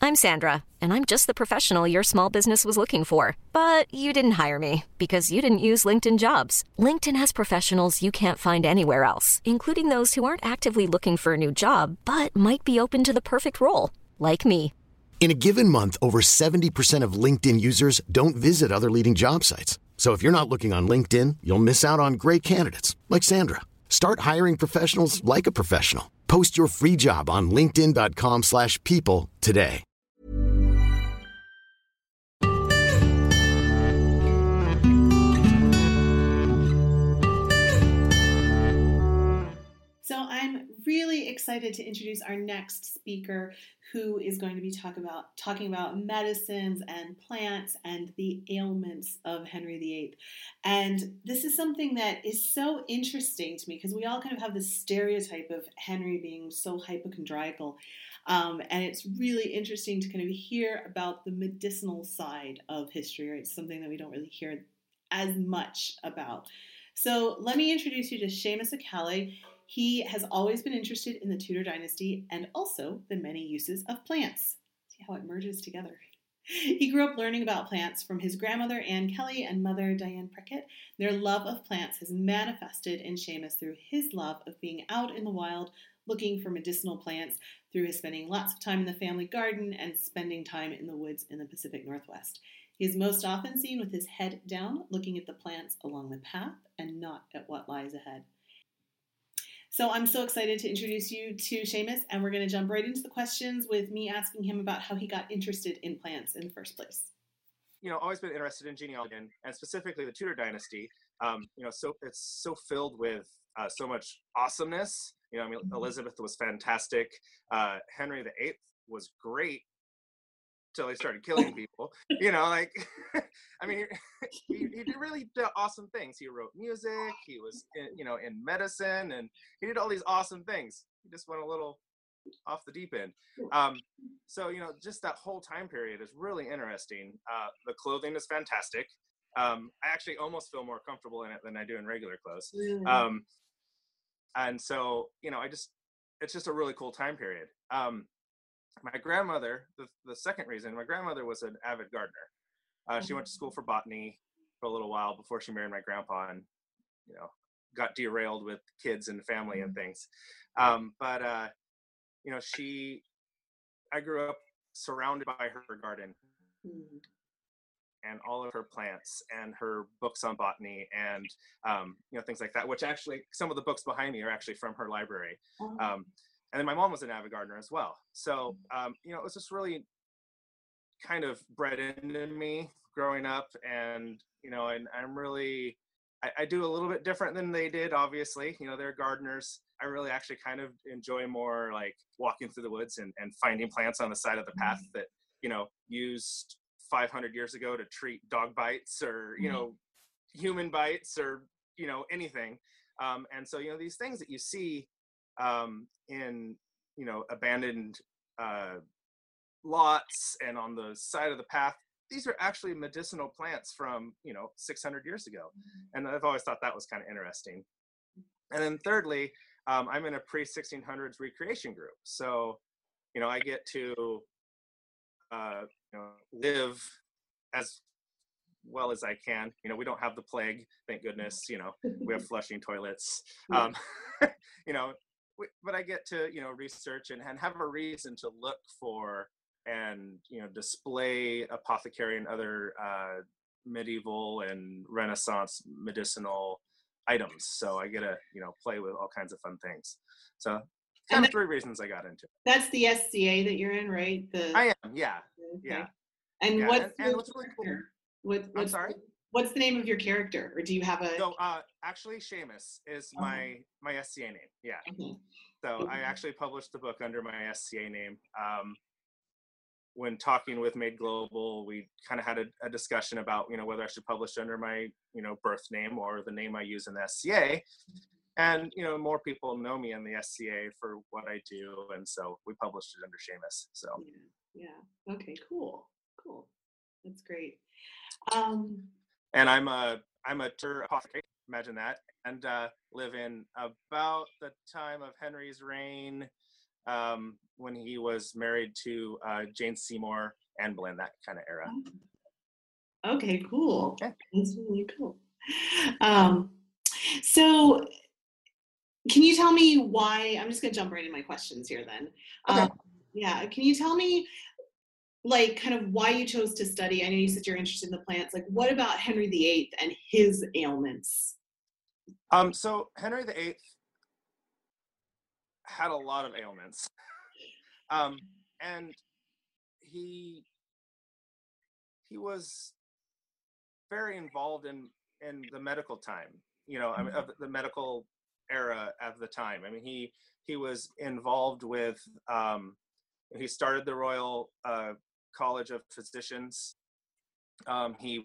I'm Sandra, and I'm just the professional your small business was looking for. But you didn't hire me because you didn't use LinkedIn Jobs. LinkedIn has professionals you can't find anywhere else, including those who aren't actively looking for a new job, but might be open to the perfect role, like me. In a given month, over 70% of LinkedIn users don't visit other leading job sites. So if you're not looking on LinkedIn, you'll miss out on great candidates like Sandra. Start hiring professionals like a professional. Post your free job on linkedin.com/people today. So I'm really excited to introduce our next speaker, who is going to be talking about medicines and plants and the ailments of Henry VIII. And this is something that is so interesting to me because we all kind of have this stereotype of Henry being so hypochondriacal. And it's really interesting to kind of hear about the medicinal side of history, right? It's something that we don't really hear as much about. So let me introduce you to Seamus O'Callaghan. He has always been interested in the Tudor dynasty and also the many uses of plants. See how it merges together. He grew up learning about plants from his grandmother, Anne Kelly, and mother, Diane Prickett. Their love of plants has manifested in Seamus through his love of being out in the wild, looking for medicinal plants, through his spending lots of time in the family garden and spending time in the woods in the Pacific Northwest. He is most often seen with his head down, looking at the plants along the path and not at what lies ahead. So I'm so excited to introduce you to Seamus, and we're going to jump right into the questions with me asking him about how he got interested in plants in the first place. Always been interested in genealogy and specifically the Tudor dynasty. So it's so filled with so much awesomeness. Elizabeth was fantastic. Henry VIII was great till he started killing people. He did really awesome things. He wrote music. He was, in medicine, and he did all these awesome things. He just went a little off the deep end. Just that whole time period is really interesting. The clothing is fantastic. I actually almost feel more comfortable in it than I do in regular clothes. It's just a really cool time period. My grandmother, the second reason, my grandmother was an avid gardener. She went to school for botany for a little while before she married my grandpa and, got derailed with kids and family and things. I grew up surrounded by her garden and all of her plants and her books on botany and, things like that, which actually some of the books behind me are actually from her library. And then my mom was an avid gardener as well. So, it was just really kind of bred into me growing up. And, and I'm really, I do a little bit different than they did, obviously. They're gardeners. I really actually kind of enjoy more like walking through the woods and finding plants on the side of the path that, used 500 years ago to treat dog bites or, human bites or, anything. And so, these things that you see in abandoned lots and on the side of the path, these are actually medicinal plants from 600 years ago, and I've always thought that was kind of interesting. And then thirdly, I'm in a pre-1600s recreation group, so I get to live as well as I can. We don't have the plague, thank goodness. We have flushing toilets. But I get to, research and have a reason to look for and, display apothecary and other medieval and Renaissance medicinal items. So I get to, play with all kinds of fun things. So kind of three reasons I got into it. That's the SCA that you're in, right? I am, yeah. Okay. Yeah. And what's really cool. I'm sorry? What's the name of your character, or do you have a? So actually, Seamus is my SCA name. Yeah. Okay. So I actually published the book under my SCA name. When talking with Made Global, we kind of had a discussion about whether I should publish under my birth name or the name I use in the SCA. And more people know me in the SCA for what I do, and so we published it under Seamus. So. Yeah. Okay. Cool. That's great. And I'm a tour apothecary, imagine that, and live in about the time of Henry's reign, when he was married to Jane Seymour, Anne Boleyn, that kind of era. Okay, cool. Yeah. That's really cool. So can you tell me why, I'm just going to jump right into my questions here then. Okay. Yeah, can you tell me like kind of why you chose to study? I know you said you're interested in the plants. Like what about Henry VIII and his ailments? So Henry VIII had a lot of ailments. And he was very involved in the medical time, I mean, of the medical era of the time. I mean, he was involved with, he started the Royal College of Physicians. He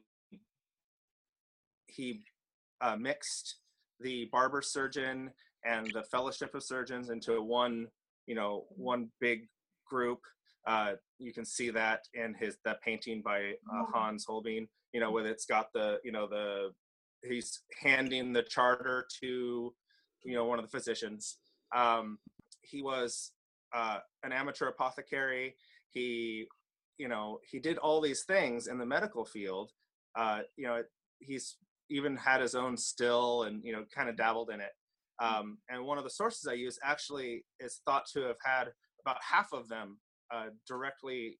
mixed the barber surgeon and the Fellowship of Surgeons into one big group. You can see that in that painting by Hans Holbein, where it's got he's handing the charter to, one of the physicians. He was an amateur apothecary. He did all these things in the medical field. He's even had his own still and, kind of dabbled in it. And one of the sources I use actually is thought to have had about half of them directly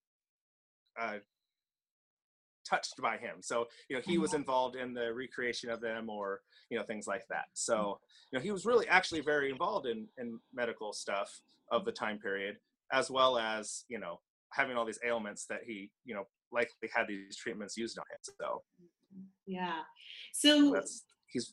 touched by him. So, he was involved in the recreation of them or, things like that. So, he was really actually very involved in medical stuff of the time period, as well as, having all these ailments that he, likely had these treatments used on him. So, yeah. So he's,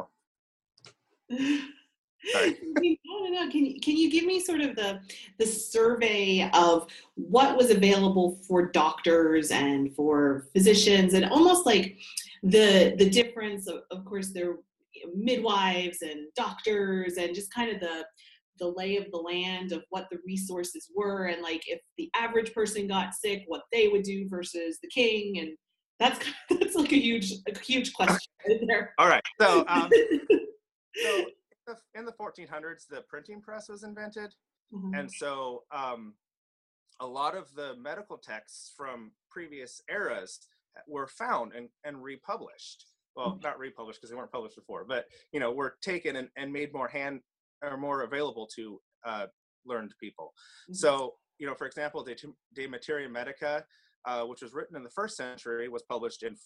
sorry. No. Can you give me sort of the survey of what was available for doctors and for physicians, and almost like the difference of course there were midwives and doctors, and just kind of the lay of the land of what the resources were, and like if the average person got sick, what they would do versus the king, and that's like a huge question right there. All right, so so in the 1400s, the printing press was invented, and so a lot of the medical texts from previous eras were found and republished. Well, not republished because they weren't published before, but were taken and made more available to learned people. So for example, De Materia Medica, which was written in the 1st century, was published in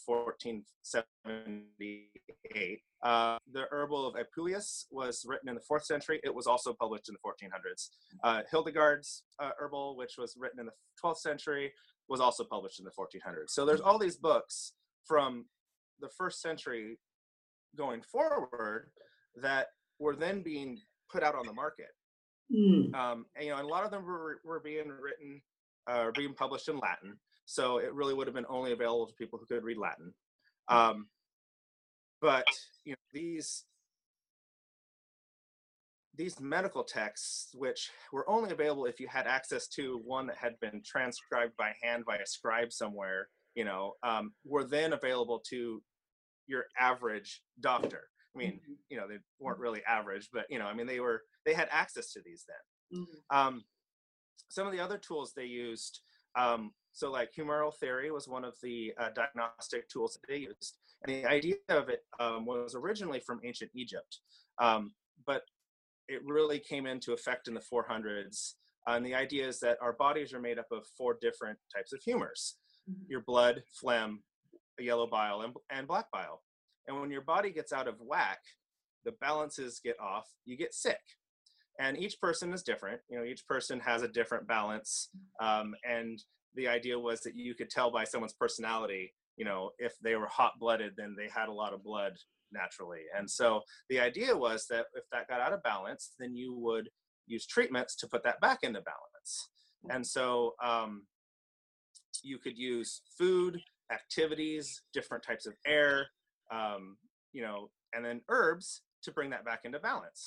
1478. The Herbal of Apuleius was written in the 4th century. It was also published in the 1400s. Hildegard's Herbal, which was written in the 12th century, was also published in the 1400s. So there's all these books from the 1st century going forward that were then being put out on the market. And a lot of them were being written or being published in Latin. So it really would have been only available to people who could read Latin. But these medical texts, which were only available if you had access to one that had been transcribed by hand by a scribe somewhere, were then available to your average doctor. I mean, they weren't really average, but they had access to these then. Some of the other tools they used, so like humoral theory was one of the diagnostic tools that they used. And the idea of it was originally from ancient Egypt, but it really came into effect in the 400s. And the idea is that our bodies are made up of 4 different types of humors: your blood, phlegm, yellow bile, and black bile. And when your body gets out of whack, the balances get off, you get sick. And each person is different. Each person has a different balance. And the idea was that you could tell by someone's personality, if they were hot-blooded, then they had a lot of blood naturally. And so the idea was that if that got out of balance, then you would use treatments to put that back into balance. And so you could use food, activities, different types of air, and then herbs to bring that back into balance.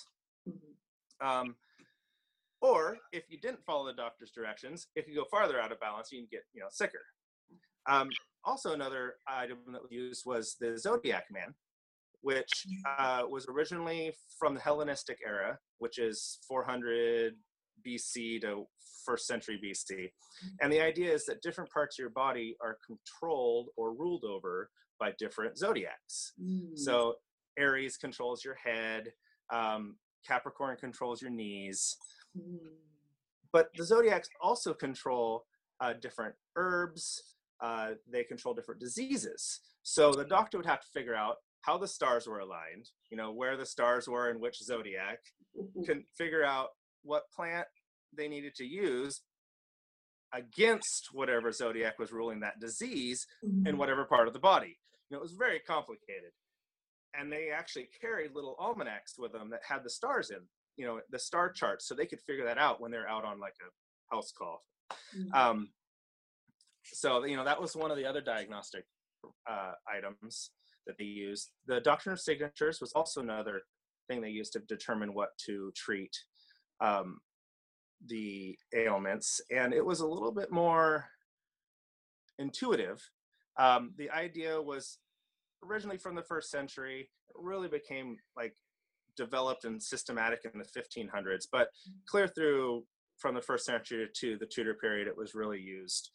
Or if you didn't follow the doctor's directions, if you go farther out of balance, you can get, sicker. Also, another item that was used was the Zodiac Man, which was originally from the Hellenistic era, which is 400 BC to 1st century BC. And the idea is that different parts of your body are controlled or ruled over by different zodiacs. So Aries controls your head, Capricorn controls your knees. But the zodiacs also control different herbs. They control different diseases. So the doctor would have to figure out how the stars were aligned, where the stars were in which zodiac, can figure out what plant they needed to use against whatever zodiac was ruling that disease in whatever part of the body. It was very complicated. And they actually carried little almanacs with them that had the stars in, the star charts, so they could figure that out when they're out on like a house call. So, that was one of the other diagnostic items that they used. The doctrine of signatures was also another thing they used to determine what to treat the ailments. And it was a little bit more intuitive. The idea was originally from the 1st century. It really became developed and systematic in the 1500s, but clear through from the 1st century to the Tudor period, it was really used.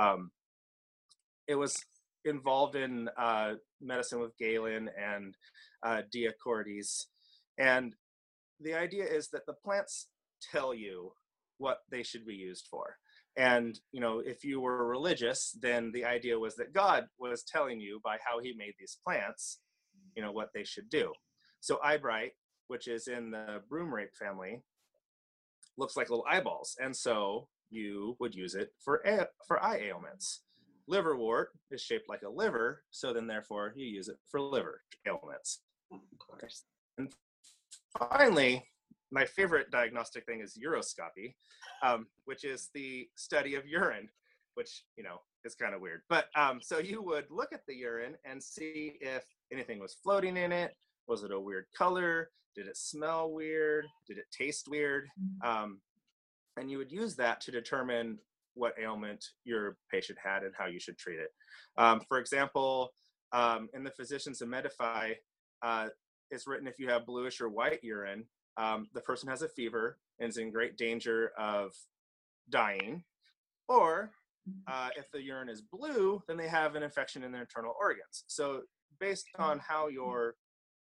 It was involved in medicine with Galen and Dioscorides. And the idea is that the plants tell you what they should be used for. And, if you were religious, then the idea was that God was telling you by how he made these plants, what they should do. So eyebright, which is in the broomrape family, looks like little eyeballs. And so you would use it for eye ailments. Liverwort is shaped like a liver, so then therefore you use it for liver ailments. Of course. And finally, my favorite diagnostic thing is uroscopy, which is the study of urine, which, is kind of weird. But so you would look at the urine and see if anything was floating in it. Was it a weird color? Did it smell weird? Did it taste weird? And you would use that to determine what ailment your patient had and how you should treat it. For example, in the Physicians Emedify, it's written if you have bluish or white urine, the person has a fever and is in great danger of dying. Or if the urine is blue, then they have an infection in their internal organs. So based on how your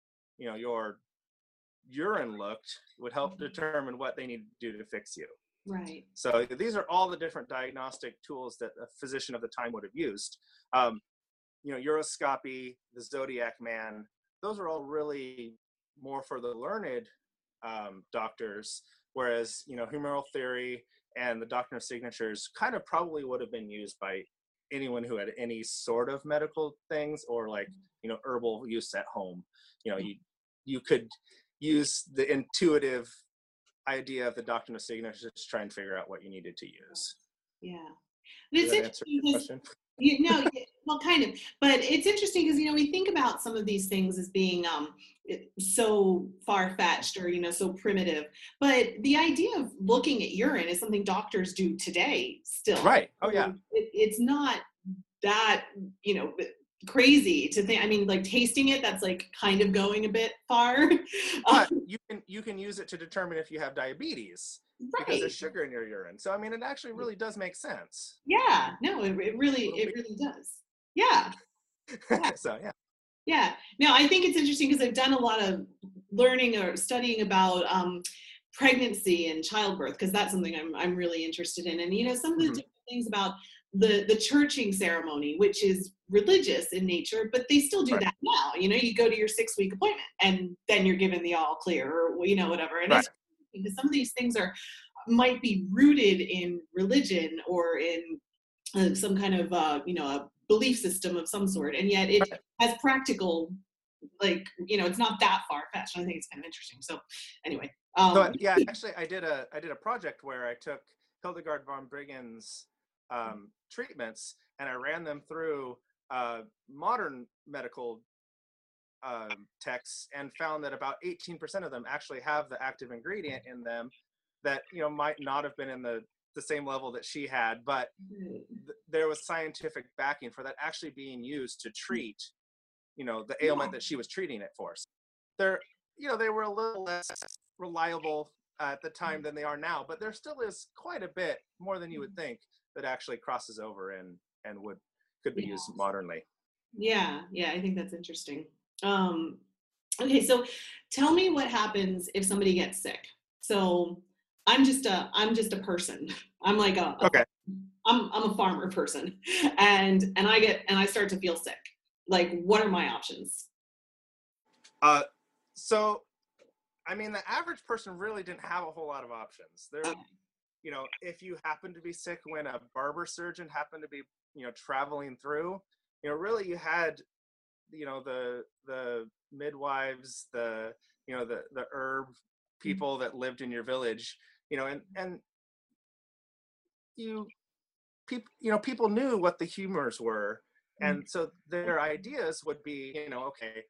urine looked would help determine what they need to do to fix you. Right. So these are all the different diagnostic tools that a physician of the time would have used. Uroscopy, the Zodiac Man, those are all really more for the learned doctors, whereas, humoral theory and the doctrine of signatures kind of probably would have been used by anyone who had any sort of medical things or herbal use at home. You could use the intuitive idea of the doctrine of signatures to try and figure out what you needed to use. Yeah. Does that answer your question? Well, kind of, but it's interesting because, we think about some of these things as being so far-fetched or, so primitive, but the idea of looking at urine is something doctors do today still. Right. Oh, yeah. It's not that, crazy to think. I mean, tasting it, that's kind of going a bit far. But you can use it to determine if you have diabetes. Right. Because there's sugar in your urine. So, I mean, it actually really does make sense. Yeah, no, it really does. Yeah. So, yeah. Yeah. No, I think it's interesting because I've done a lot of learning or studying about pregnancy and childbirth, because that's something I'm really interested in. And, some of the different things about the churching ceremony, which is religious in nature, but they still do that now. You go to your 6-week appointment and then you're given the all clear or, whatever. And it's because some of these things might be rooted in religion or in some kind of a belief system of some sort, and yet it has practical, it's not that far-fetched. I think it's kind of interesting. So anyway, so yeah, actually I did a project where I took Hildegard von Bingen's treatments and I ran them through modern medical texts and found that about 18% of them actually have the active ingredient in them that might not have been in the same level that she had, but there was scientific backing for that actually being used to treat the ailment that she was treating it for. So they were a little less reliable at the time than they are now, but there still is quite a bit more than you would think that actually crosses over and could be used modernly. Yeah, I think that's interesting. Okay, so tell me what happens if somebody gets sick. So I'm just a person. I'm like Okay. I'm a farmer person, and I start to feel sick. Like, what are my options? So, I mean, the average person really didn't have a whole lot of options. There, you know, if you happen to be sick when a barber surgeon happened to be, you know, traveling through, you know, really you had, you know, the midwives, the, you know, the herb people that lived in your village, you know, and people knew what the humors were. And so their ideas would be, you know, okay,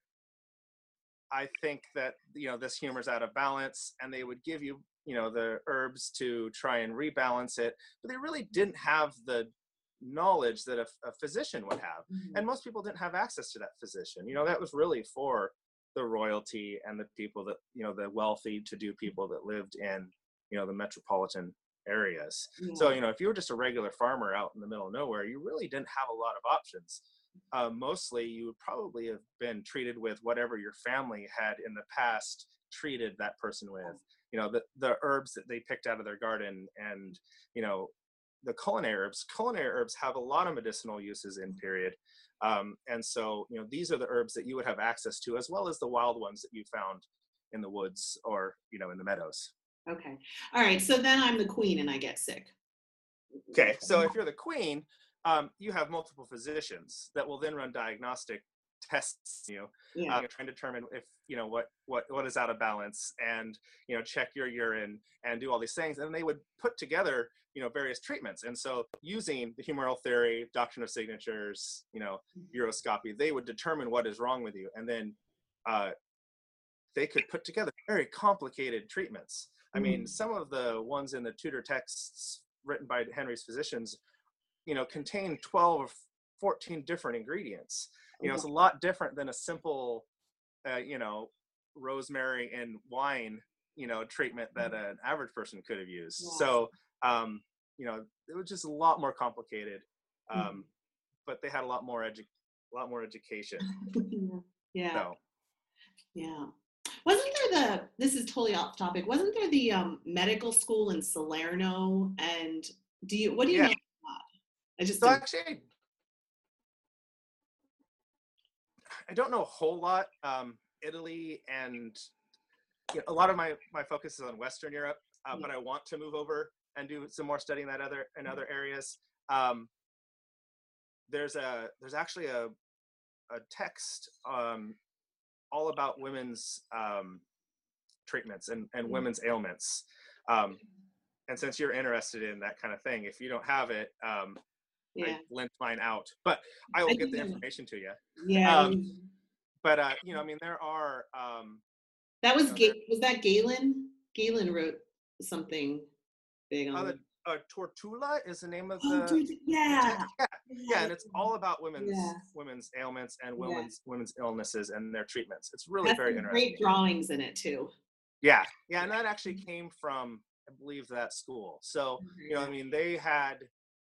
I think that, you know, this humor's out of balance, and they would give you, you know, the herbs to try and rebalance it, but they really didn't have the knowledge that a physician would have. And most people didn't have access to that physician. You know, that was really for the royalty and the people that, you know, the wealthy to do people that lived in, you know, the metropolitan areas. So, you know, if you were just a regular farmer out in the middle of nowhere, you really didn't have a lot of options. Mostly you would probably have been treated with whatever your family had in the past treated that person with, you know, the herbs that they picked out of their garden. And, you know, the culinary herbs have a lot of medicinal uses in period. And so, you know, these are the herbs that you would have access to, as well as the wild ones that you found in the woods or, you know, in the meadows. Okay. All right. So then I'm the queen and I get sick. Okay. So if you're the queen, you have multiple physicians that will then run diagnostic tests, you know, trying to determine if, you know, what is out of balance, and, you know, check your urine and do all these things. And they would put together, you know, various treatments. And so using the humoral theory, doctrine of signatures, you know, uroscopy, they would determine what is wrong with you. And then they could put together very complicated treatments. I mean, some of the ones in the Tudor texts written by Henry's physicians, you know, contain 12 or 14 different ingredients. You know, it's a lot different than a simple, you know, rosemary and wine, you know, treatment that an average person could have used. So, you know, it was just a lot more complicated, but they had a lot more education. Yeah. So. Yeah. Wasn't there this is totally off topic, wasn't there the medical school in Salerno? And what do you know about that? So actually, I don't know a whole lot. Italy and, you know, a lot of my focus is on Western Europe, but I want to move over and do some more studying in other areas. There's actually a text all about women's treatments and women's ailments. And since you're interested in that kind of thing, if you don't have it, I lent mine out, but I will get the information to you. Yeah. But you know, I mean, there are. That was was that Galen? Galen wrote something big on it. Tortula is the name of the text. Yeah, and it's all about women's ailments and women's illnesses and their treatments. It's really very interesting. Great drawings in it too. Yeah, and that actually came from, I believe, that school. So, you know, I mean, they had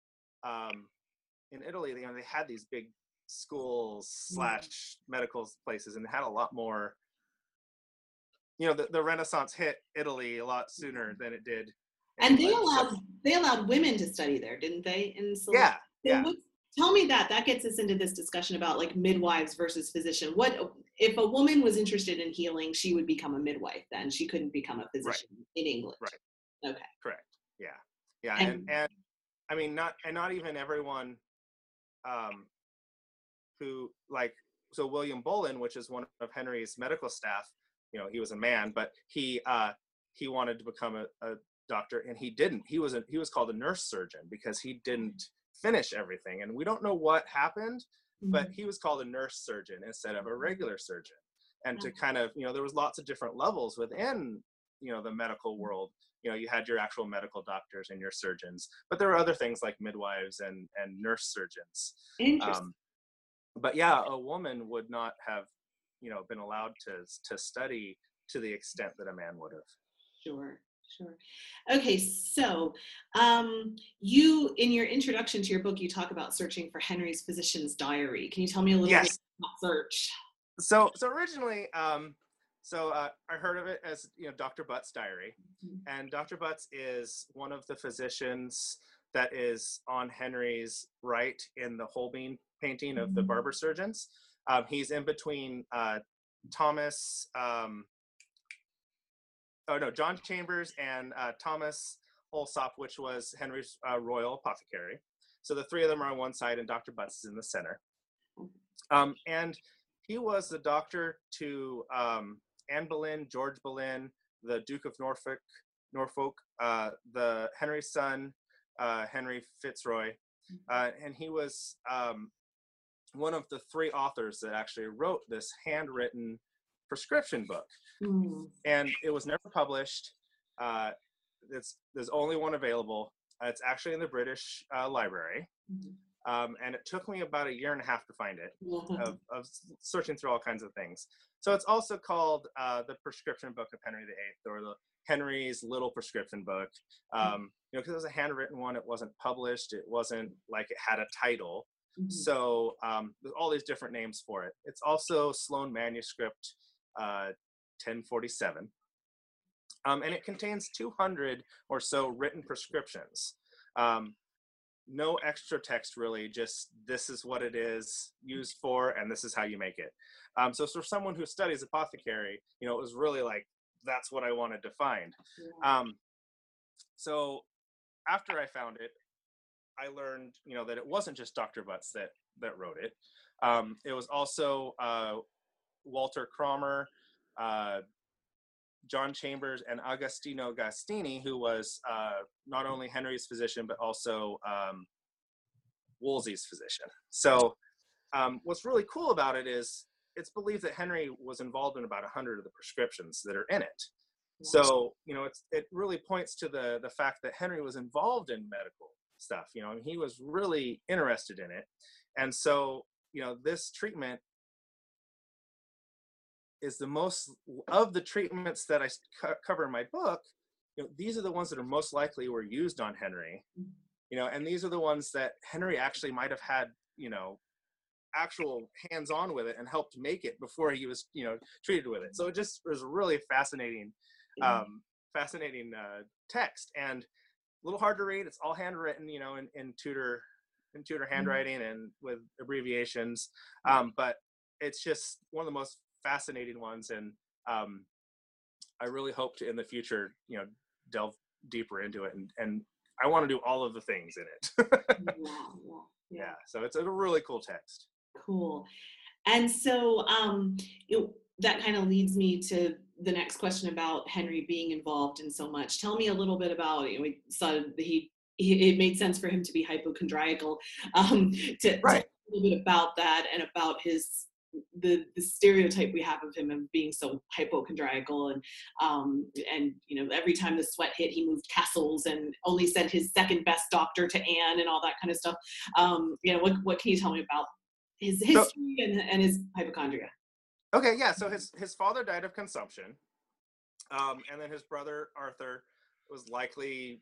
in Italy, you know, they had these big schools / medical places, and they had a lot more. You know, the Renaissance hit Italy a lot sooner than it did. And they allowed women to study there, didn't they? Tell me that gets us into this discussion about like midwives versus physician. What if a woman was interested in healing? She would become a midwife. Then she couldn't become a physician in England. Right. Okay. Correct. Yeah. And I mean, not even everyone who, like, so William Bullen, which is one of Henry's medical staff, you know, he was a man, but he wanted to become a doctor, and he didn't. He was called a nurse surgeon because he didn't finish everything, and we don't know what happened, but he was called a nurse surgeon instead of a regular surgeon. And to kind of, you know, there was lots of different levels within, you know, the medical world. You know, you had your actual medical doctors and your surgeons, but there were other things like midwives and nurse surgeons. Interesting. But yeah, a woman would not have, you know, been allowed to study to the extent that a man would have. Sure. Sure. Okay, so you, in your introduction to your book, you talk about searching for Henry's physician's diary. Can you tell me a little bit Yes. about search? So originally, I heard of it as, Dr. Butt's diary, Mhm. and Dr. Butts is one of the physicians that is on Henry's right in the Holbein painting of the barber surgeons. He's in between Thomas. John Chambers and Thomas Allsop, which was Henry's royal apothecary. So the three of them are on one side, and Dr. Butts is in the center. And he was the doctor to Anne Boleyn, George Boleyn, the Duke of Norfolk, the Henry's son, Henry Fitzroy, and he was one of the three authors that actually wrote this handwritten prescription book. Mm. And it was never published. There's only one available. It's actually in the British Library. And it took me about 1.5 years to find it, of searching through all kinds of things. So it's also called the Prescription Book of Henry VIII, or the Henry's Little Prescription Book. Because it was a handwritten one, it wasn't published. It wasn't like it had a title. So there's all these different names for it. It's also Sloane Manuscript 1047. And it contains 200 or so written prescriptions. No extra text, really, just this is what it is used for, and this is how you make it. So for someone who studies apothecary, it was really like, that's what I wanted to find. So after I found it, I learned, that it wasn't just Dr. Butts that wrote it. It was also Walter Cromer, John Chambers, and Agostino Gastini, who was not only Henry's physician, but also Wolsey's physician. So what's really cool about it is it's believed that Henry was involved in about 100 of the prescriptions that are in it. So, it really points to the fact that Henry was involved in medical stuff, and he was really interested in it. And so, this treatment is the most of the treatments that I cover in my book. These are the ones that are most likely were used on Henry, and these are the ones that Henry actually might have had, actual hands-on with it and helped make it before he was, treated with it. So it just was a really fascinating text, and a little hard to read. It's all handwritten, in Tudor handwriting and with abbreviations. But it's just one of the most fascinating ones, and I really hope to in the future delve deeper into it, and I want to do all of the things in it. Yeah, so it's a really cool text. Cool. And so that kind of leads me to the next question about Henry being involved in so much. Tell me a little bit about, we saw that it made sense for him to be hypochondriacal. To Right. tell a little bit about that, and about the stereotype we have of him of being so hypochondriacal, and every time the sweat hit, he moved castles and only sent his second best doctor to Anne and all that kind of stuff. What can you tell me about his history and his hypochondria? Okay, yeah. So his father died of consumption, and then his brother Arthur was likely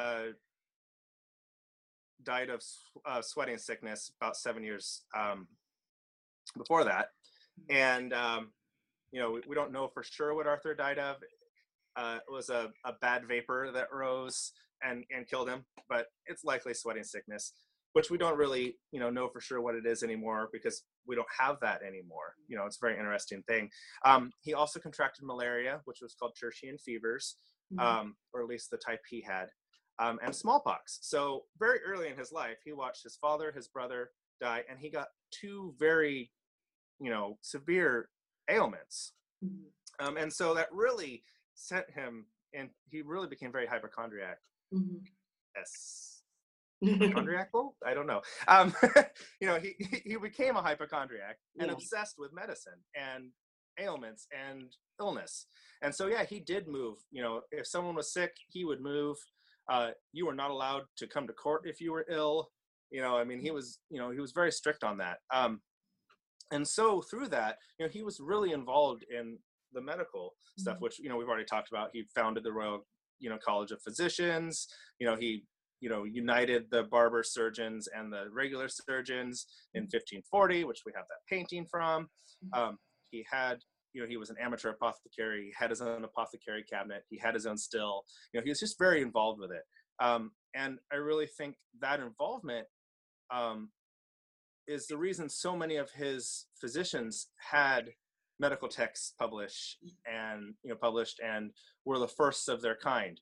died of sweating sickness about 7 years before that. And we don't know for sure what Arthur died of. It was a bad vapor that rose and killed him, but it's likely sweating sickness, which we don't really know for sure what it is anymore, because we don't have that anymore. It's a very interesting thing. He also contracted malaria, which was called tertian fevers, or at least the type he had, and smallpox. So very early in his life, he watched his father, his brother die, and he got two very severe ailments. And so that really sent him, and he really became very hypochondriac. Yes. Hypochondriacal? I don't know. He became a hypochondriac and obsessed with medicine and ailments and illness. And so, he did move. If someone was sick, he would move. You were not allowed to come to court if you were ill. He was, he was very strict on that. And so through that, he was really involved in the medical stuff, which, we've already talked about. He founded the Royal College of Physicians. He united the barber surgeons and the regular surgeons in 1540, which we have that painting from. He had, he was an amateur apothecary. He had his own apothecary cabinet. He had his own still. He was just very involved with it. And I really think that involvement is the reason so many of his physicians had medical texts published and were the first of their kind.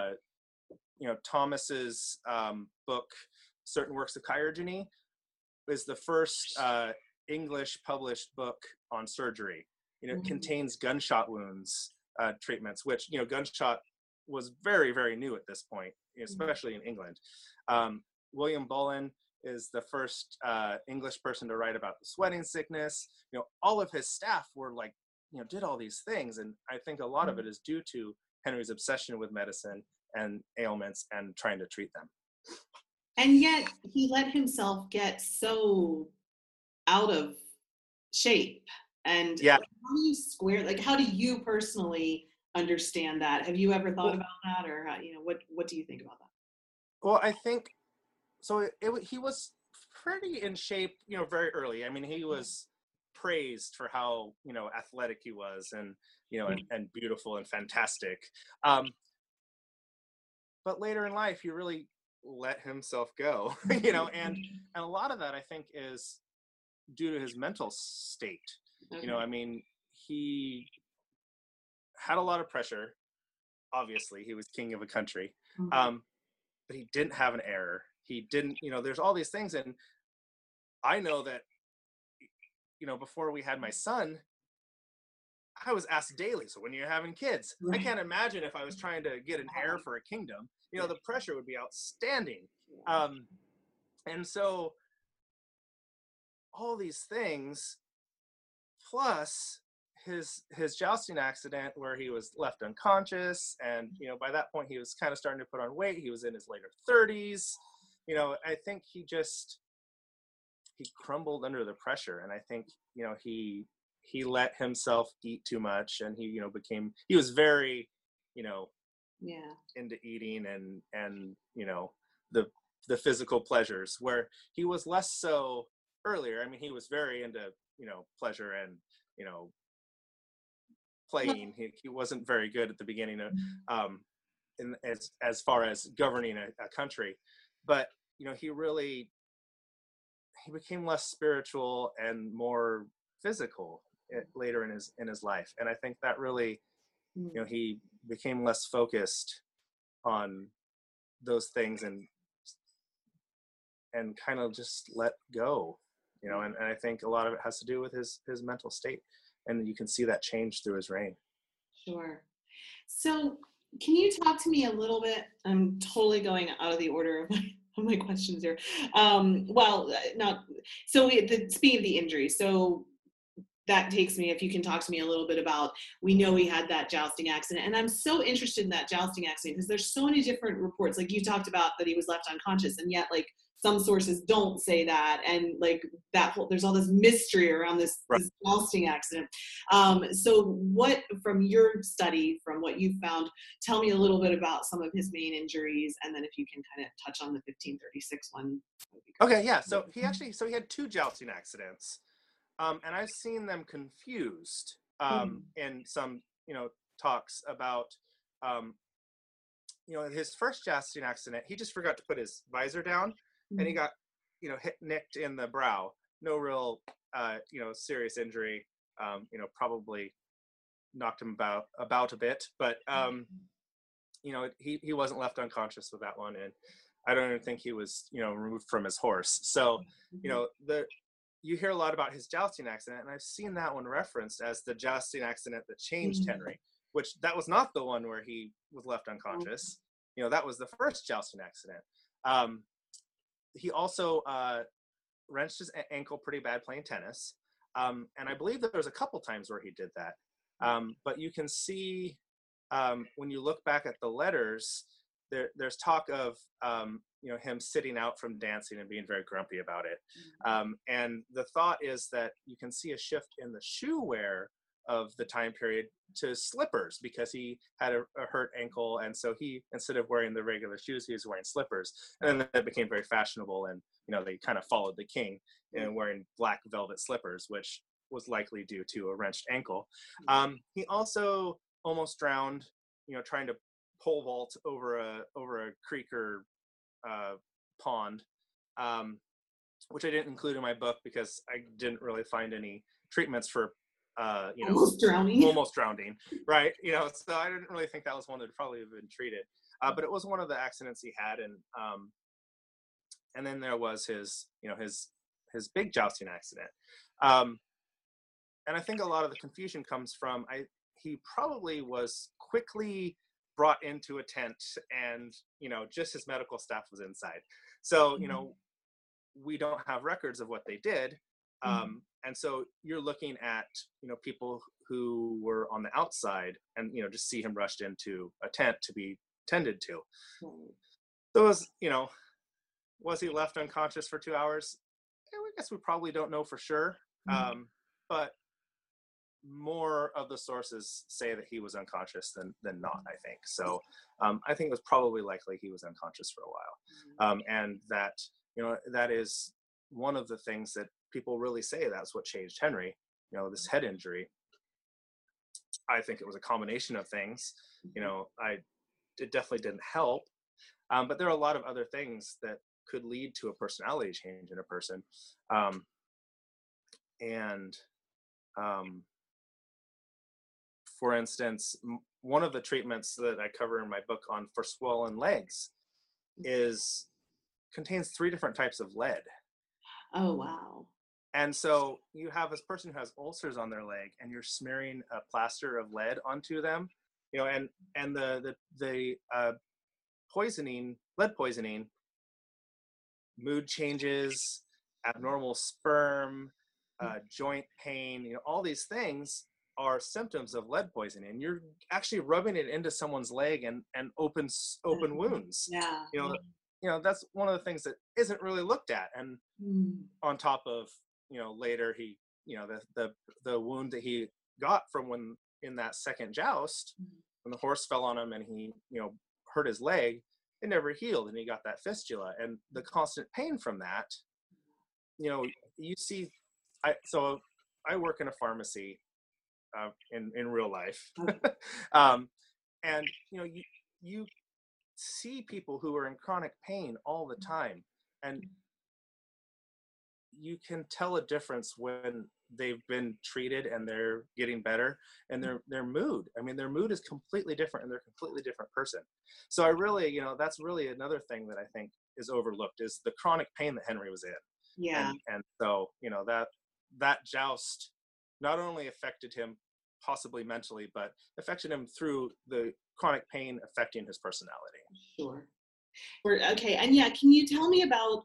Thomas's book, Certain Works of Chirurgery, is the first English published book on surgery. It contains gunshot wounds treatments, which, gunshot was very, very new at this point, especially in England. William Bullen is the first English person to write about the sweating sickness. All of his staff were did all these things. And I think a lot of it is due to Henry's obsession with medicine and ailments and trying to treat them. And yet he let himself get so out of shape. And yeah. How do you square, how do you personally understand that? Have you ever thought about that, or what do you think about that? Well, I think so. He was pretty in shape, very early. I mean, he was praised for how athletic he was, and and beautiful and fantastic. But later in life, he really let himself go, and a lot of that I think is due to his mental state. I mean, he had a lot of pressure. Obviously, he was king of a country, but he didn't have an heir. He didn't, there's all these things. And I know that, before we had my son, I was asked daily, so when you're having kids, I can't imagine if I was trying to get an heir for a kingdom, the pressure would be outstanding. And so all these things, plus his jousting accident where he was left unconscious, and by that point he was kind of starting to put on weight. He was in his later 30s. I think he crumbled under the pressure, and I think he let himself eat too much, and he was very into eating and the physical pleasures, where he was less so earlier. I mean, he was very into pleasure and playing. He wasn't very good at the beginning of as far as governing a country, but he became less spiritual and more physical later in his life. And I think that really he became less focused on those things and kind of just let go, and I think a lot of it has to do with his mental state, and you can see that change through his reign. Sure. So can you talk to me a little bit? I'm totally going out of the order of my questions here. Speaking of the injury, so that takes me, if you can talk to me a little bit about, we know he had that jousting accident, and I'm so interested in that jousting accident because there's so many different reports. Like you talked about that he was left unconscious, and yet some sources don't say that, and there's all this mystery around this jousting accident. So what, from your study, from what you found, tell me a little bit about some of his main injuries, and then if you can kind of touch on the 1536 one. Okay, yeah. So he had two jousting accidents, and I've seen them confused in some talks about his first jousting accident. He just forgot to put his visor down. And he got, nicked in the brow. No real, serious injury. Probably knocked him about a bit, but he wasn't left unconscious with that one, and I don't even think he was, removed from his horse. So, you hear a lot about his jousting accident, and I've seen that one referenced as the jousting accident that changed Henry, which that was not the one where he was left unconscious. That was the first jousting accident. He also wrenched his ankle pretty bad playing tennis. And I believe that there was a couple times where he did that. But you can see when you look back at the letters, there's talk of him sitting out from dancing and being very grumpy about it. And the thought is that you can see a shift in the shoe wear of the time period to slippers because he had a hurt ankle, and so he, instead of wearing the regular shoes, he was wearing slippers, and then it became very fashionable, and they kind of followed the king in wearing black velvet slippers, which was likely due to a wrenched ankle. He also almost drowned, trying to pole vault over a creek or pond, which I didn't include in my book because I didn't really find any treatments for almost drowning, right? So I didn't really think that was one that would probably have been treated, but it was one of the accidents he had, and then there was his big jousting accident, and I think a lot of the confusion comes from he probably was quickly brought into a tent, and just his medical staff was inside, so we don't have records of what they did. And so you're looking at, people who were on the outside and, just see him rushed into a tent to be tended to. So was he left unconscious for 2 hours? I guess we probably don't know for sure. But more of the sources say that he was unconscious than not, I think. So I think it was probably likely he was unconscious for a while. And that, that is one of the things that people really say that's what changed Henry, this head injury. I think it was a combination of things. It definitely didn't help, but there are a lot of other things that could lead to a personality change in a person. For instance, one of the treatments that I cover in my book for swollen legs contains 3 different types of lead. Oh, wow. And so you have this person who has ulcers on their leg, and you're smearing a plaster of lead onto them, and the lead poisoning, mood changes, abnormal sperm, joint pain, all these things are symptoms of lead poisoning. You're actually rubbing it into someone's leg and open wounds. Yeah. That's one of the things that isn't really looked at. And on top of, later he, the wound that he got from when in that second joust, when the horse fell on him and he, hurt his leg, it never healed, and he got that fistula, and the constant pain from that, you see, I work in a pharmacy, in real life. And, you see people who are in chronic pain all the time, and you can tell a difference when they've been treated and they're getting better, and their mood. I mean, their mood is completely different, and they're a completely different person. So I really, that's really another thing that I think is overlooked, is the chronic pain that Henry was in. Yeah. And so, that joust not only affected him possibly mentally, but affected him through the chronic pain affecting his personality. Sure. Okay. And can you tell me about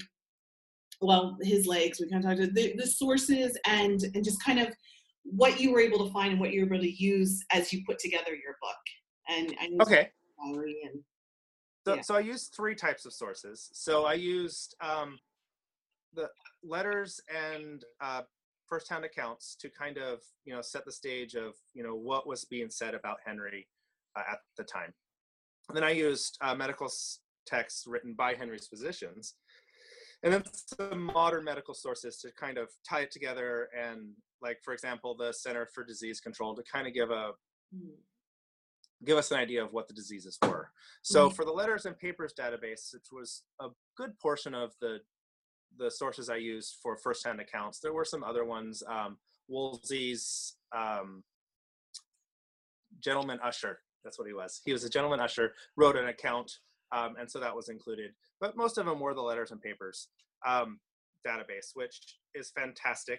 his legs? We kind of talked about the sources and just kind of what you were able to find and what you were able to use as you put together your book. And okay. And So I used 3 types of sources. So I used the letters and first-hand accounts to kind of set the stage of what was being said about Henry at the time. And then I used medical texts written by Henry's physicians, and then some modern medical sources to kind of tie it together, and like, for example, the Center for Disease Control, to kind of give us an idea of what the diseases were. So for the letters and papers database, which was a good portion of the sources I used for first-hand accounts, there were some other ones. Wolsey's gentleman usher, that's what he was. He was a gentleman usher, wrote an account, and so that was included. But most of them were the letters and papers database, which is fantastic.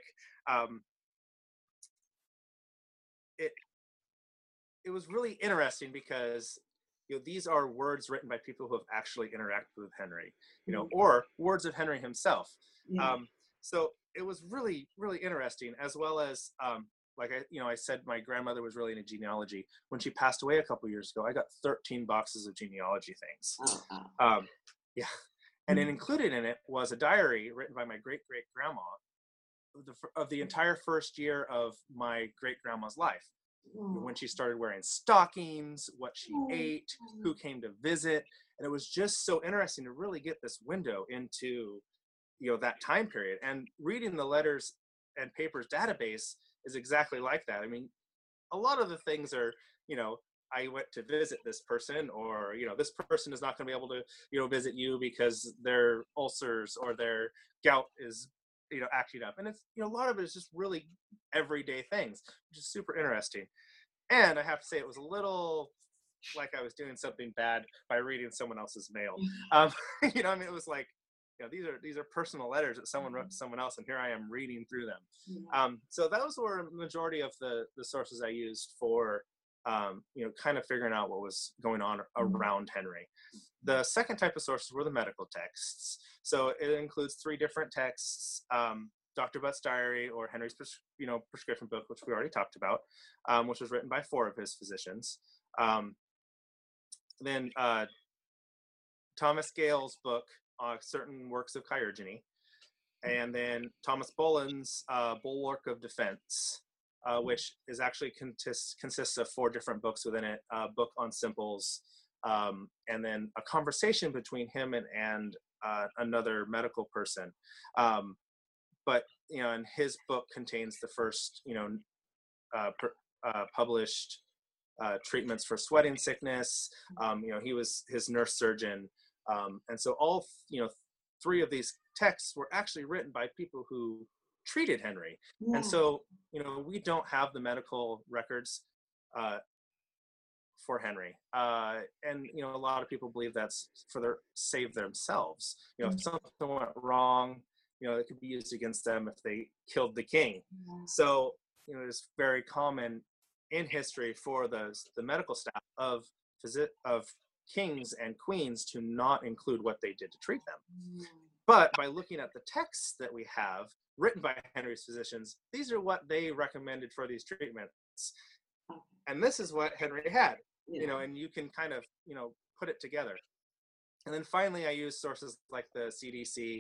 It was really interesting because these are words written by people who have actually interacted with Henry, or words of Henry himself. So it was really, really interesting, as well as, like I said, my grandmother was really into genealogy. When she passed away a couple years ago, I got 13 boxes of genealogy things. Oh, wow. Yeah. And then included in it was a diary written by my great-great-grandma, of the entire first year of my great grandma's life, Oh. when she started wearing stockings, what she ate, who came to visit. And it was just so interesting to really get this window into, that time period. And reading the letters and papers database is exactly like that. I mean, a lot of the things are, I went to visit this person, or, this person is not going to be able to, visit you because their ulcers or their gout is, acting up. And it's, a lot of it is just really everyday things, which is super interesting. And I have to say, it was a little like I was doing something bad by reading someone else's mail. It was like, these are personal letters that someone wrote to someone else, and here I am reading through them. So those were a majority of the sources I used for, kind of figuring out what was going on around Henry. The second type of sources were the medical texts. So it includes 3 different texts: Dr. Butt's diary, or Henry's, prescription book, which we already talked about, which was written by 4 of his physicians. Then Thomas Gale's book, Certain Works of Chirurgery, and then Thomas Bullen's Bulwark of Defense, which is actually consists of 4 different books within it: a book on simples, and then a conversation between him and another medical person. But and his book contains the first published treatments for sweating sickness. He was his nurse surgeon, and so all 3 of these texts were actually written by people who treated Henry. And so we don't have the medical records for Henry, and a lot of people believe that's for save themselves. If something went wrong, it could be used against them if they killed the king. So it's very common in history for the medical staff of kings and queens to not include what they did to treat them. But by looking at the texts that we have written by Henry's physicians, these are what they recommended for these treatments, and this is what Henry had. And you can kind of put it together. And then finally, I use sources like the CDC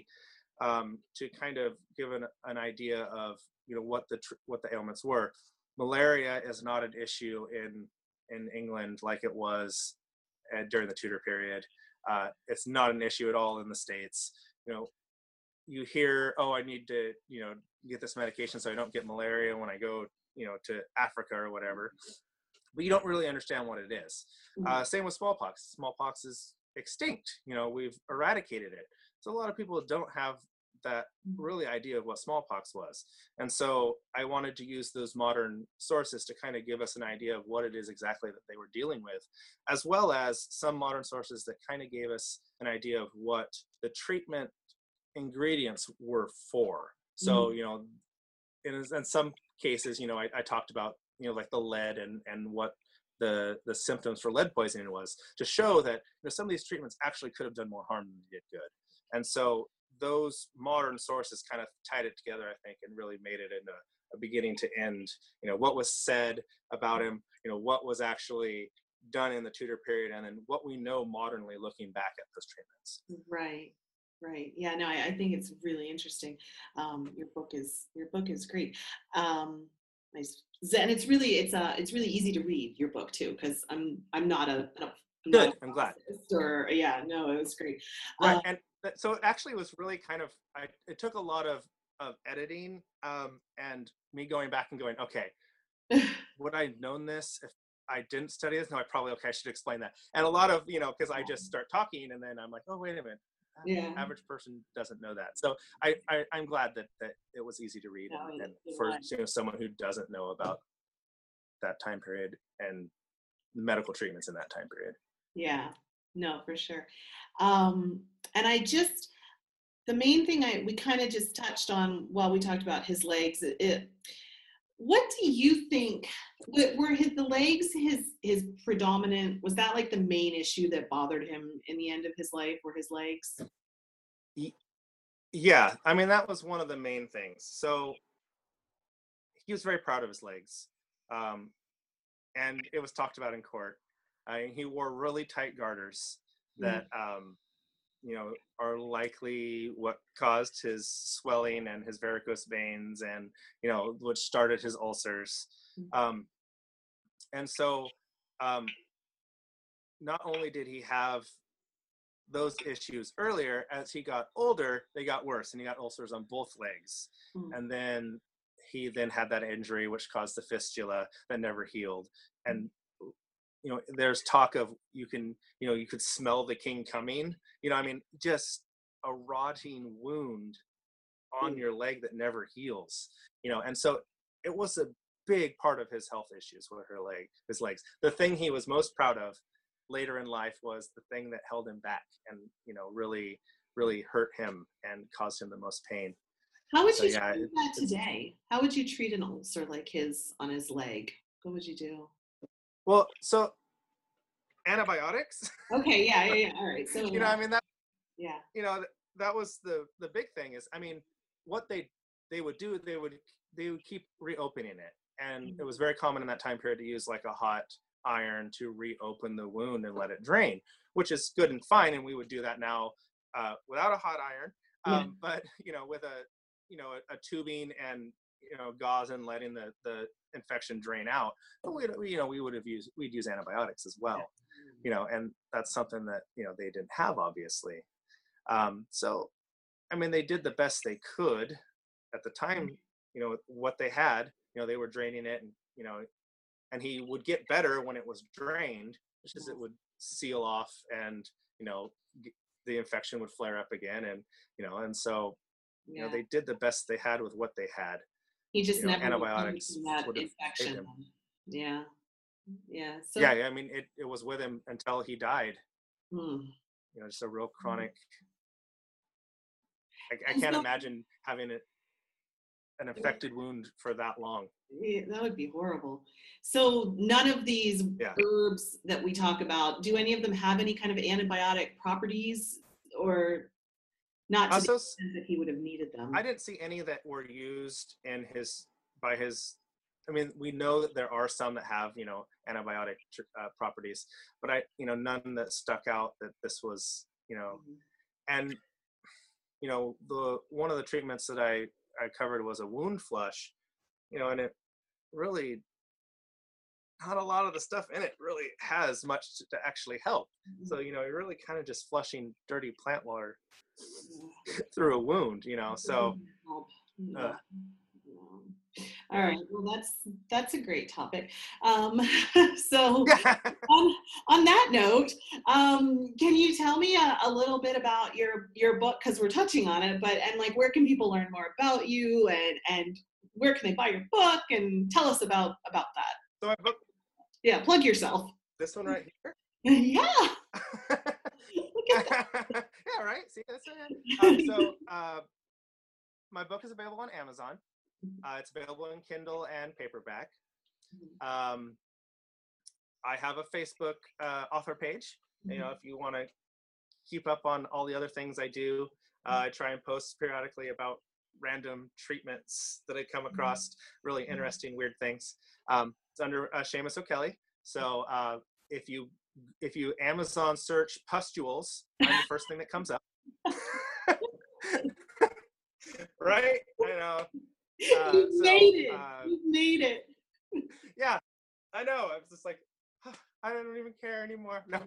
to kind of give an idea of what the ailments were. Malaria is not an issue in England like it was during the Tudor period. It's not an issue at all in the States. You hear, oh, I need to get this medication so I don't get malaria when I go to Africa or whatever, but you don't really understand what it is. Same with smallpox. Smallpox is extinct. We've eradicated it. So a lot of people don't have that really idea of what smallpox was. And so I wanted to use those modern sources to kind of give us an idea of what it is exactly that they were dealing with, as well as some modern sources that kind of gave us an idea of what the treatment ingredients were for. So, in some cases, I talked about, like the lead and what the symptoms for lead poisoning was, to show that some of these treatments actually could have done more harm than they did good. And so those modern sources kind of tied it together, I think, and really made it into a beginning to end, what was said about him, what was actually done in the Tudor period, and then what we know modernly looking back at those treatments. Right. Yeah, no, I think it's really interesting. Your book is great. Nice. And it's really easy to read your book too, because I'm not a good. I'm glad. Or it was great. Right, and so it actually was really kind of it took a lot of editing and me going back and going, okay, would I have known this if I didn't study this? No, I should explain that. And a lot of because I just start talking and then I'm like, oh, wait a minute. Average person doesn't know that. So I'm glad that it was easy to read and for someone who doesn't know about that time period and the medical treatments in that time period. Yeah, no, for sure. And the main thing we kind of just touched on while we talked about his legs. What do you think? Were the legs his predominant? Was that like the main issue that bothered him in the end of his life? Were his legs? Yeah, I mean that was one of the main things. So he was very proud of his legs, and it was talked about in court. He wore really tight garters that are likely what caused his swelling and his varicose veins, and which started his ulcers. And so not only did he have those issues earlier, as he got older, they got worse, and he got ulcers on both legs. And then he had that injury which caused the fistula that never healed. And there's talk of you could smell the king coming. Just a rotting wound on your leg that never heals. And so it was a big part of his health issues with his legs. The thing he was most proud of later in life was the thing that held him back and really, really hurt him and caused him the most pain. How would you treat that today? How would you treat an ulcer like his on his leg? What would you do? Well, so antibiotics. Okay, yeah. All right. So that was the big thing is, what they would do, they would keep reopening it, and it was very common in that time period to use like a hot iron to reopen the wound and let it drain, which is good and fine, and we would do that now without a hot iron, but with a tubing and gauze and letting the infection drain out. But we'd use antibiotics as well, and that's something that they didn't have, obviously. So they did the best they could at the time, what they had. They were draining it, and he would get better when it was drained. It's just it would seal off, and the infection would flare up again, and so they did the best they had with what they had. He just never antibiotics that would have infection. Yeah. So it was with him until he died. Just a real chronic. I can't imagine having an infected wound for that long. Yeah, that would be horrible. So none of these herbs that we talk about, do any of them have any kind of antibiotic properties, or not to the extent that he would have needed them? I didn't see any that were used by his. We know that there are some that have antibiotic properties, but none that stuck out that this was and the one of the treatments that I covered was a wound flush, and it really, not a lot of the stuff in it really has much to actually help. So you're really kind of just flushing dirty plant water through a wound, so all right, well that's a great topic. So on that note, can you tell me a little bit about your book, because we're touching on it, and where can people learn more about you, and where can they buy your book, and tell us about that? So my book, plug yourself. This one right here. Yeah. Yeah, right. See, that's it. So my book is available on Amazon. It's available in Kindle and paperback. I have a Facebook author page. If you want to keep up on all the other things I do, I try and post periodically about random treatments that I come across, really interesting, weird things. It's under Seamus O'Kelly. So if you Amazon search pustules, I'm the first thing that comes up. Right? I know. You've made it. Yeah, I know. I was just like, I don't even care anymore. No.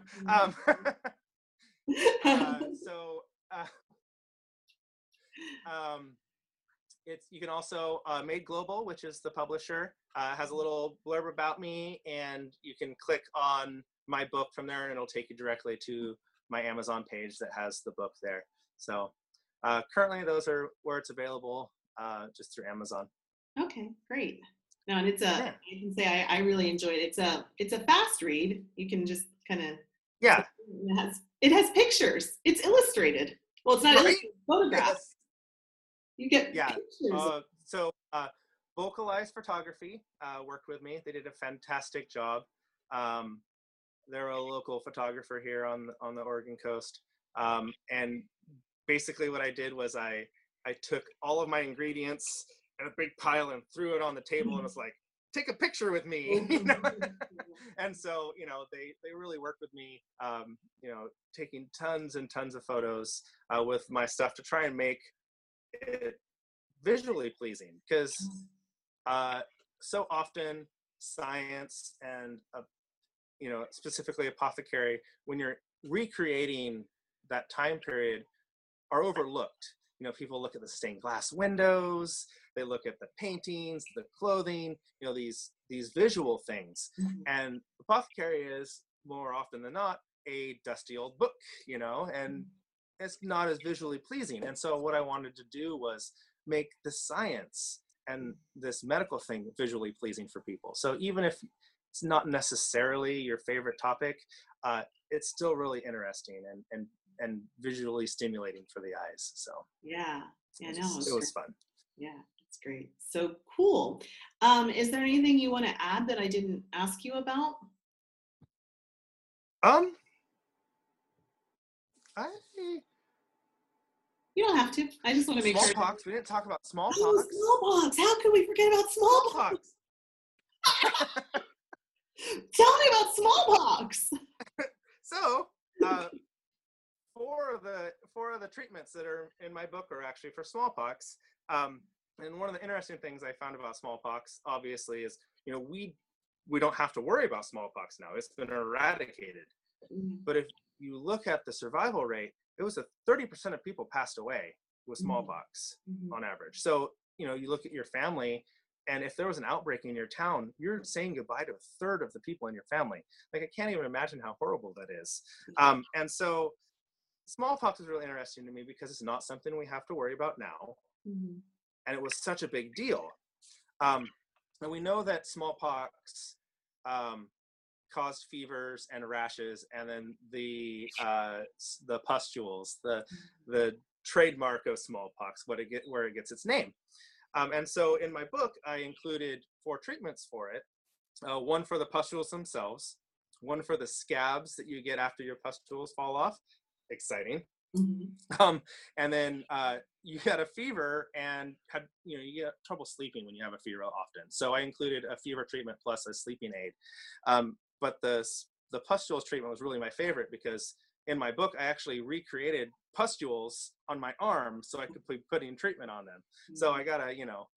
You can also Made Global, which is the publisher, has a little blurb about me, and you can click on my book from there, and it'll take you directly to my Amazon page that has the book there. So currently, those are where it's available, just through Amazon. Okay, great. No, and it's I can say I really enjoyed it. It's a fast read. You can just kind of it has pictures. It's illustrated. Well, it's not illustrated, photographs. Yes. You get pictures. So Vocalize Photography worked with me. They did a fantastic job. They're a local photographer here on the Oregon coast. And basically what I did was I took all of my ingredients in a big pile and threw it on the table and was like, take a picture with me, you know? And so, you know, they really worked with me, you know, taking tons and tons of photos with my stuff to try and make it visually pleasing, because so often science and, you know, specifically apothecary, when you're recreating that time period, are overlooked. You know, people look at the stained glass windows, they look at the paintings, the clothing, you know, these visual things. And apothecary is, more often than not, a dusty old book, you know, and it's not as visually pleasing. And so what I wanted to do was make the science and this medical thing visually pleasing for people. So even if it's not necessarily your favorite topic, it's still really interesting and visually stimulating for the eyes. So yeah, no, it was fun. Yeah, that's great. So cool. Is there anything you want to add that I didn't ask you about? You don't have to. I just want to make sure. Smallpox. We didn't talk about smallpox. Oh, smallpox. How could we forget about smallpox? Tell me about smallpox. So, four of the treatments that are in my book are actually for smallpox. And one of the interesting things I found about smallpox, obviously, is, you know, we don't have to worry about smallpox now. It's been eradicated. But if you look at the survival rate, it was 30% of people passed away with smallpox on average. So, you know, you look at your family, and if there was an outbreak in your town, you're saying goodbye to a third of the people in your family. Like, I can't even imagine how horrible that is. And so smallpox is really interesting to me because it's not something we have to worry about now. And it was such a big deal. And we know that smallpox caused fevers and rashes, and then the pustules, the trademark of smallpox, where it gets its name. And so in my book, I included 4 treatments for it. One for the pustules themselves, one for the scabs that you get after your pustules fall off. Exciting. And then you had a fever and you get trouble sleeping when you have a fever often. So I included a fever treatment plus a sleeping aid. But the pustules treatment was really my favorite because in my book, I actually recreated pustules on my arm so I could be putting treatment on them. So I got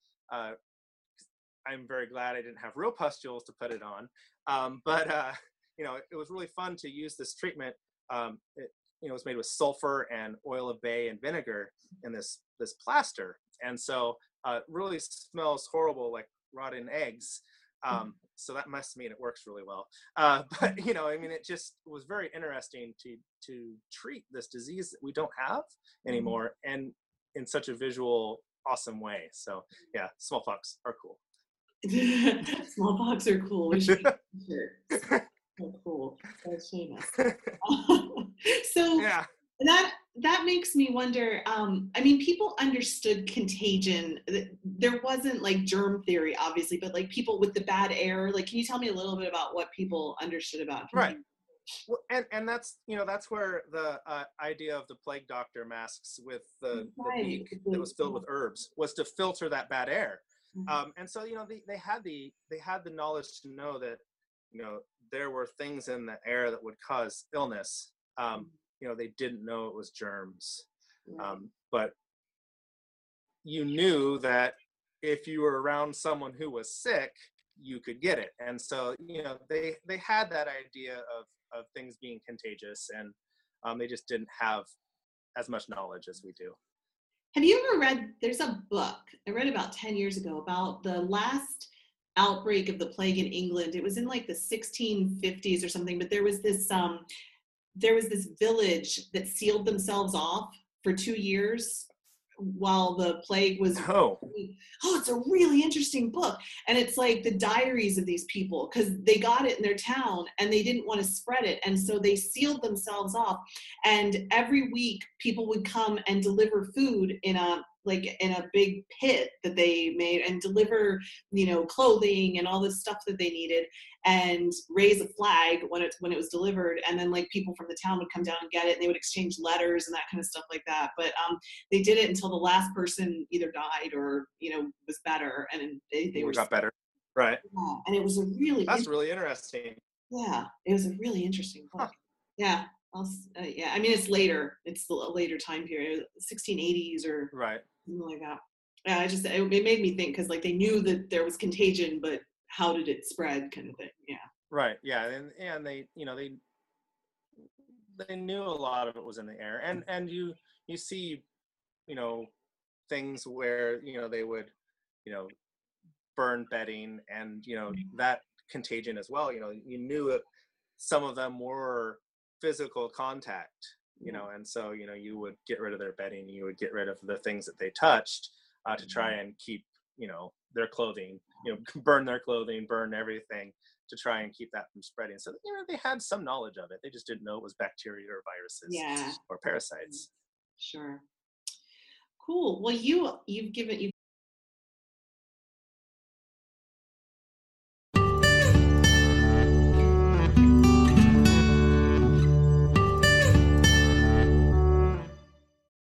I'm very glad I didn't have real pustules to put it on. But it was really fun to use this treatment. It was made with sulfur and oil of bay and vinegar in this plaster. And so it really smells horrible, like rotten eggs. So that must mean it works really well. But it just was very interesting to treat this disease that we don't have anymore, and in such a visual, awesome way. So yeah, smallpox are cool. Smallpox are cool. We should so cool. That's famous. So yeah. That makes me wonder, people understood contagion. There wasn't like germ theory, obviously, but like people with the bad air, like, can you tell me a little bit about what people understood about contagion? Right. Well, and that's where the idea of the plague doctor masks with the beak that was filled with herbs was to filter that bad air. And so, they had the knowledge to know that, there were things in the air that would cause illness. They didn't know it was germs. But you knew that if you were around someone who was sick, you could get it. And so, they had that idea of things being contagious, and they just didn't have as much knowledge as we do. Have you ever read, there's a book I read about 10 years ago about the last outbreak of the plague in England. It was in like the 1650s or something, but there was this village that sealed themselves off for 2 years while the plague was. It's a really interesting book. And it's like the diaries of these people, because they got it in their town and they didn't want to spread it. And so they sealed themselves off. And every week people would come and deliver food in a big pit that they made, and deliver, clothing and all this stuff that they needed, and raise a flag when it was delivered. And then like people from the town would come down and get it, and they would exchange letters and that kind of stuff like that. But they did it until the last person either died or, was better. And they got better. Right. Yeah, and it was a really That's really interesting. yeah, it was a really interesting book. Huh. Yeah, yeah. I mean, it's later. It's a later time period, 1680s or Right. something like that. Yeah, it made me think because like they knew that there was contagion, but how did it spread, kind of thing. Yeah. Right. Yeah. And they, they knew a lot of it was in the air, and you see, you know, things where they would, you know, burn bedding, and that contagion as well. You knew it, some of them were physical contact, and so you would get rid of their bedding, you would get rid of the things that they touched, to try and keep their clothing, burn their clothing, burn everything to try and keep that from spreading. So they had some knowledge of it, they just didn't know it was bacteria or viruses Yeah. or parasites. Sure. Cool. Well, you've